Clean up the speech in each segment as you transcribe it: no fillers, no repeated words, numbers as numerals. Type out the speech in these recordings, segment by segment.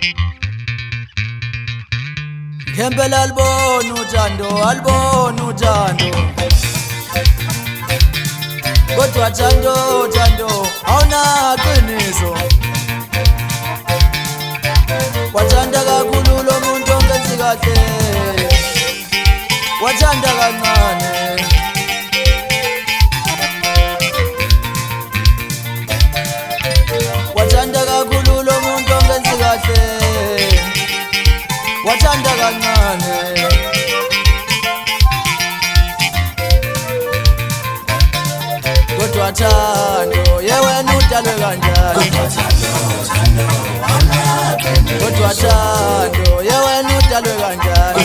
Ngempela alibona uthando, alibona uthando. Kodwa thando, thando awunaqiniso. Wathanda kakhulu lo muntu ongenzi kahle, wathanda kancane. Wathanda kakhulu lo muntu ongenzi kahle, wathanda kancane. Kodwa thando yewena udalwe kanjani? Kodwa thando yewena udalwe kanjani?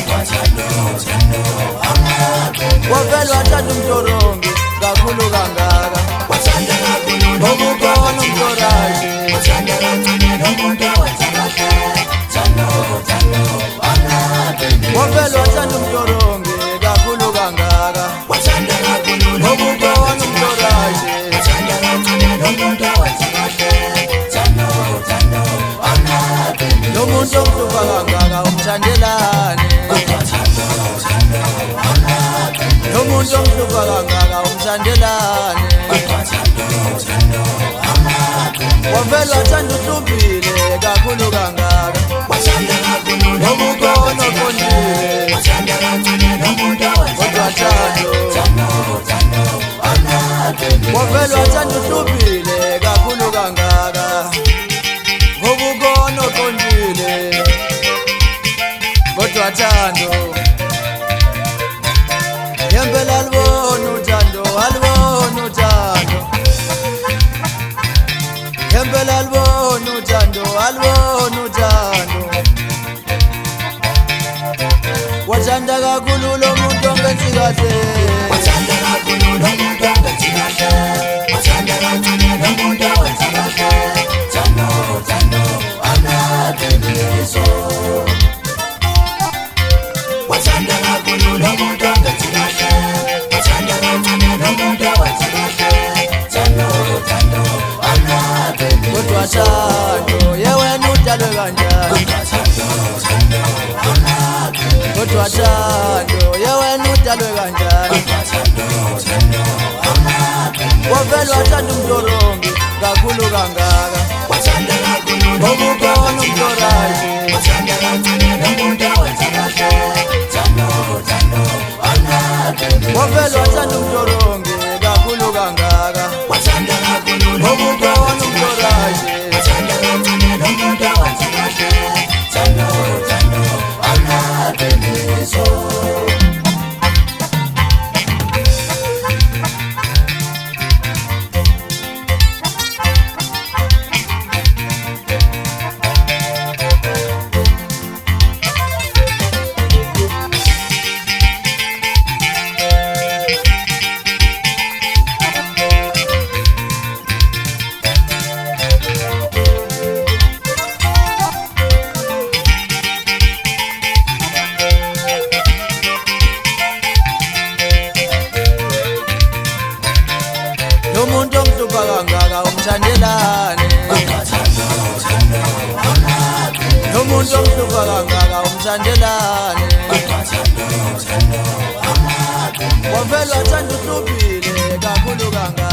Wavele wathanda umtorongi kakhulu kangaka, ngokukhona umtoraji. Wavele wathanda umtorongi kakhulu kangaka, ngokukhona umtoraji. Lo muntu omhlupha kangaka umthandelane, lo muntu omhlupha kangaka umthandelane. Wavele wathanda uhluphile kakhulu kangaka, ngokukhona oqondile. Kodwa thando wavele wathanda uhluphile kakhulu kangaka, ngokukhona oqondile. Kodwa thando ngempela alibona uthando, alibona uthando. Ngempela alibona uthando, alibona uthando. Wathanda kakhulu lo muntu ongenzi kahle, wathanda kakhulu lo muntu ongenzi kahle, wathanda kancane lo muntu owenza kahle. Thando, thando anaqiniso. Wathanda kakhulu lo muntu ongenzi kahle, wathanda kancane lo muntu owenza kahle. Thando, thando anaqiniso. Kodwa thando yewena udalwe kanjani? Kodwa thando yewena udalwe kanjani? Wavele wathanda umtorongi kakhulu kangaka, ngokukhona umtoraji. Wavele wathanda umtorongi kakhulu kangaka, ngokukhona umtoraji. Lo muntu omhlupha kangaka umthandelane, lo muntu omhlupha kangaka umthandelane. Wavele wathanda uhluphile kakhulu kangaka.